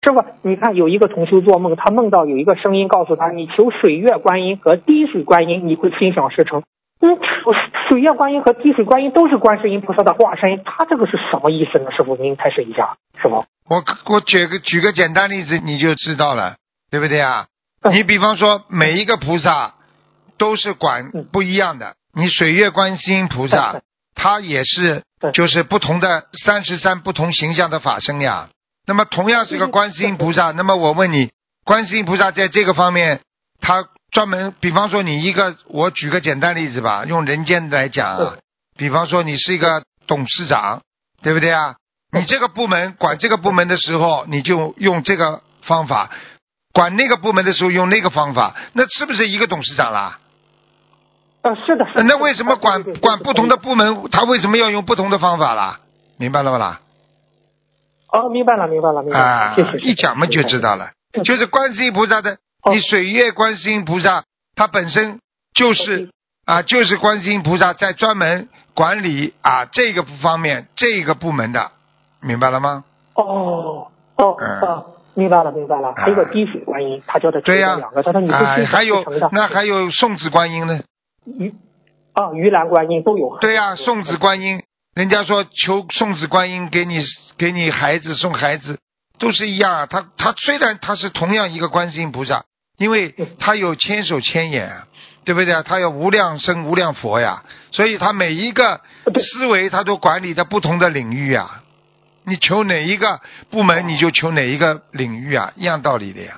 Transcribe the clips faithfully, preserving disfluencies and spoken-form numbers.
师傅，你看有一个同修做梦，他梦到有一个声音告诉他，你求水月观音和滴水观音，你会心想事成。嗯，水月观音和滴水观音都是观世音菩萨的化身，他这个是什么意思呢？师傅，您开示一下。师傅， 我我举个举个简单例子你就知道了，对不对啊？你比方说每一个菩萨都是管不一样的，你水月观世音菩萨他也是就是不同的三十三不同形象的法身呀。那么同样是个观世音菩萨，那么我问你，观世音菩萨在这个方面他专门，比方说你一个，我举个简单例子吧，用人间来讲啊，比方说你是一个董事长，对不对啊？你这个部门管这个部门的时候，你就用这个方法，管那个部门的时候用那个方法，那是不是一个董事长啦？ 呃，是的，是的。 那为什么管管不同的部门，他为什么要用不同的方法啦？明白了吗啦？ 哦，明白了，明白了，明白了。 啊， 谢谢。 一讲嘛就知道了，就是观世音菩萨的。你水月观世音菩萨，他本身就是啊，就是观世音菩萨在专门管理啊这个方面这个部门的，明白了吗？ 哦哦嗯、 哦，明白了明白了。还有个滴水观音，他叫他对呀、 两个，他说你是啊，还有的那还有送子观音呢？ 盂啊，盂兰观音都有。 对呀、啊，送子观音，人家说求送子观音给你给你孩子送孩子，都是一样啊。他他虽然他是同样一个观世音菩萨。因为他有千手千眼，对不对？他有无量生无量佛呀，所以他每一个思维他都管理在不同的领域呀。你求哪一个部门，你就求哪一个领域啊，一样道理的呀。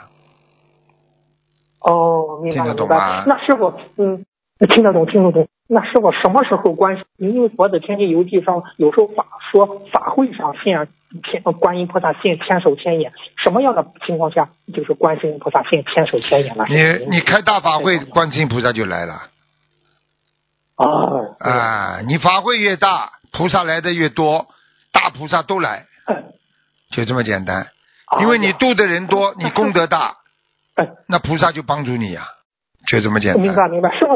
哦，明白了， 听得懂吗？ 那师傅，嗯，听得懂，听得懂。那师傅什么时候观？因为佛子天地游记上有时候法说法会上现天观音菩萨现千手千眼，什么样的情况下就是观世音菩萨现千手千眼了？ 你你开大法会，观世音菩萨就来了。 哦啊，你法会越大，菩萨来的越多，大菩萨都来， 嗯、 就这么简单。因为你度的人多，你功德大，那菩萨就帮助你呀、啊，就这么简单。 明白明白，师傅。